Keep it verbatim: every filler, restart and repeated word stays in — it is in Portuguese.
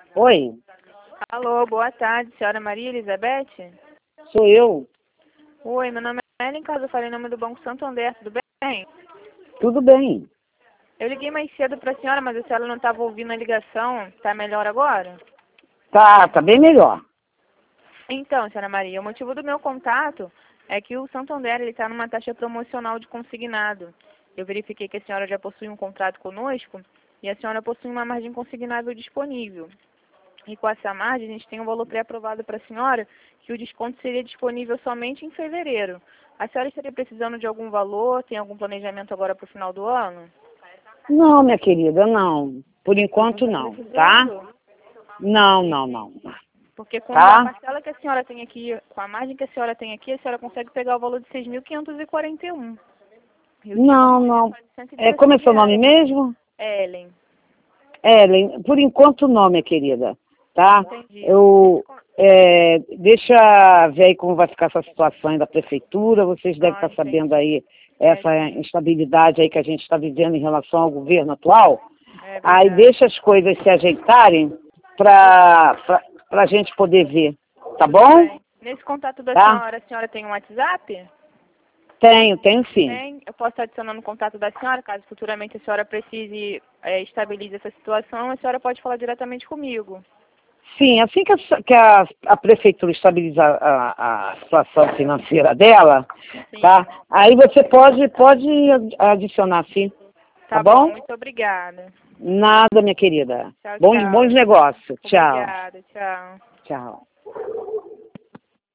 Oi, Alô, boa tarde, senhora Maria Elizabeth? sou eu. Oi, meu nome é Ellen Casa, eu falei em nome do Banco Santander, tudo bem? Tudo bem? Eu liguei mais cedo para a senhora, mas a senhora não estava ouvindo a ligação, tá melhor agora? Tá, tá bem melhor. Então, senhora Maria, o motivo do meu contato é que o Santander está numa taxa promocional de consignado. Eu verifiquei que a senhora já possui um contrato conosco e a senhora possui uma margem consignável disponível. E com essa margem, a gente tem um valor pré-aprovado para a senhora, que o desconto seria disponível somente em fevereiro. A senhora estaria precisando de algum valor? Tem algum planejamento agora para o final do ano? Não, minha querida, não. Por enquanto Não está não, tá? precisando? Não, não, não. Porque com a Tá? parcela que a senhora tem aqui, com a margem que a senhora tem aqui, a senhora consegue pegar o valor de seis mil quinhentos e quarenta e um. E o Não, desconto seria não. só de cento e É, como é dezesseis seu nome reais. mesmo? Ellen, Ellen, por enquanto não, minha querida, tá? entendi. Eu, é, deixa ver aí como vai ficar essa situação aí da prefeitura, vocês devem Ah, estar sabendo entendi. aí É, essa sim, instabilidade aí que a gente está vivendo em relação ao governo atual. é Aí verdade. deixa as coisas se ajeitarem para a gente poder ver, tá Tudo bom? bem. Nesse contato da Tá? senhora, a senhora tem um WhatsApp? Tenho, tenho sim. Tem. Eu posso estar adicionando o contato da senhora, caso futuramente a senhora precise, é, estabilize essa situação, a senhora pode falar diretamente comigo. Sim, assim que a, que a, a prefeitura estabilizar a, a situação financeira dela, Sim. tá? Aí você pode, pode adicionar sim, tá Tá bom, bom? muito obrigada. Nada, minha querida. Tchau, Bons, bons tchau. negócios. Tchau. Obrigada, tchau. Tchau.